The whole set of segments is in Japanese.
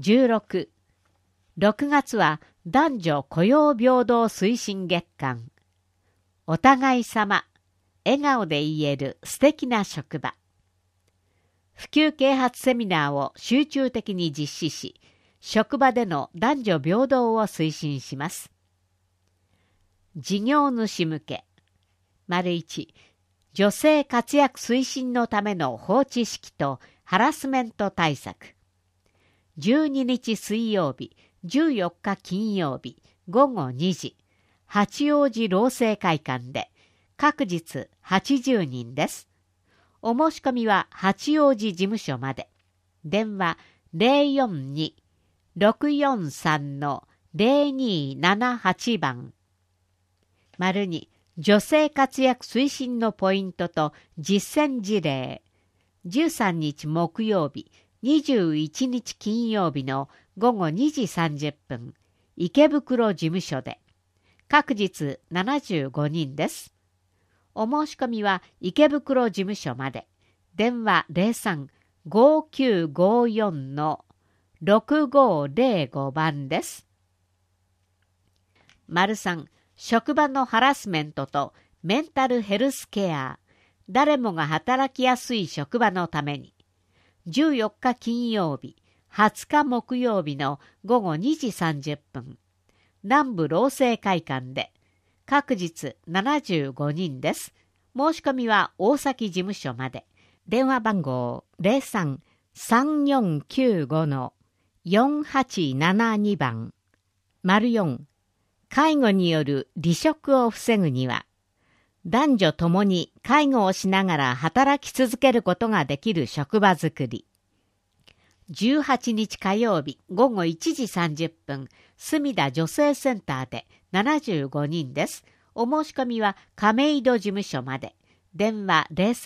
16、6月は男女雇用平等推進月間。お互い様、笑顔で言える素敵な職場。普及啓発セミナーを集中的に実施し、職場での男女平等を推進します。事業主向け。1、女性活躍推進のための法知識とハラスメント対策。12日水曜日、14日金曜日、午後2時、八王子労政会館で、各日80人です。お申し込みは八王子事務所まで。電話042-643-0278番。2、女性活躍推進のポイントと実践事例。13日木曜日、21日金曜日の午後2時30分、池袋事務所で。各日75人です。お申し込みは池袋事務所まで。電話03-5954-6505番です。3、職場のハラスメントとメンタルヘルスケア。誰もが働きやすい職場のために。14日金曜日、20日木曜日の午後2時30分。南部労政会館で。各日75人です。申し込みは大崎事務所まで。電話番号03-3495-4872番。4、介護による離職を防ぐには、男女ともに介護をしながら働き続けることができる職場づくり。18日火曜日午後1時30分、墨田女性センターで75人です。お申し込みは亀戸事務所まで。電話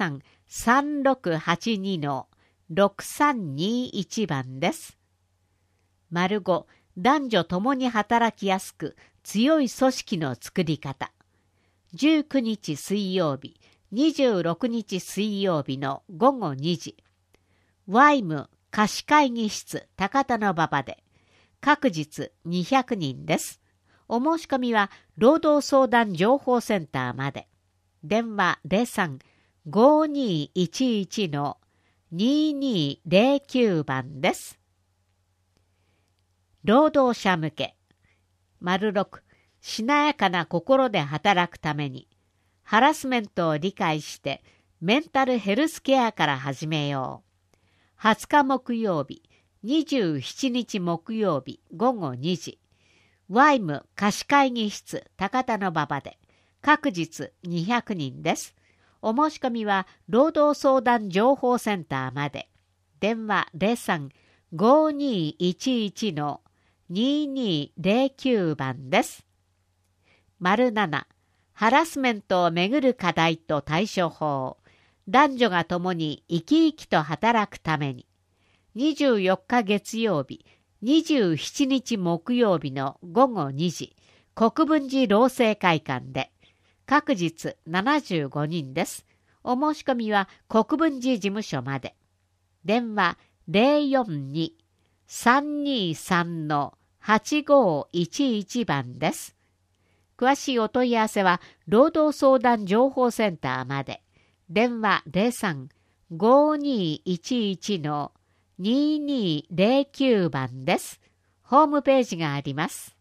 03-3682-6321番です。5、男女ともに働きやすく強い組織の作り方。19日水曜日、26日水曜日の午後2時。ワイム貸し会議室高田馬場で。各日200人です。お申し込みは労働相談情報センターまで。電話03-5211-2209番です。労働者向け。6、しなやかな心で働くために、ハラスメントを理解してメンタルヘルスケアから始めよう。20日木曜日、27日木曜日午後2時。ワイム貸し会議室高田馬場で。各日200人です。お申し込みは労働相談情報センターまで。電話03-5211-2209番です。7、ハラスメントをめぐる課題と対処法。男女が共に生き生きと働くために。24日月曜日、27日木曜日の午後2時、国分寺労政会館で。各日75人です。お申し込みは国分寺事務所まで。電話042-323-8511番です。詳しいお問い合わせは労働相談情報センターまで。電話03-5211-2209番です。ホームページがあります。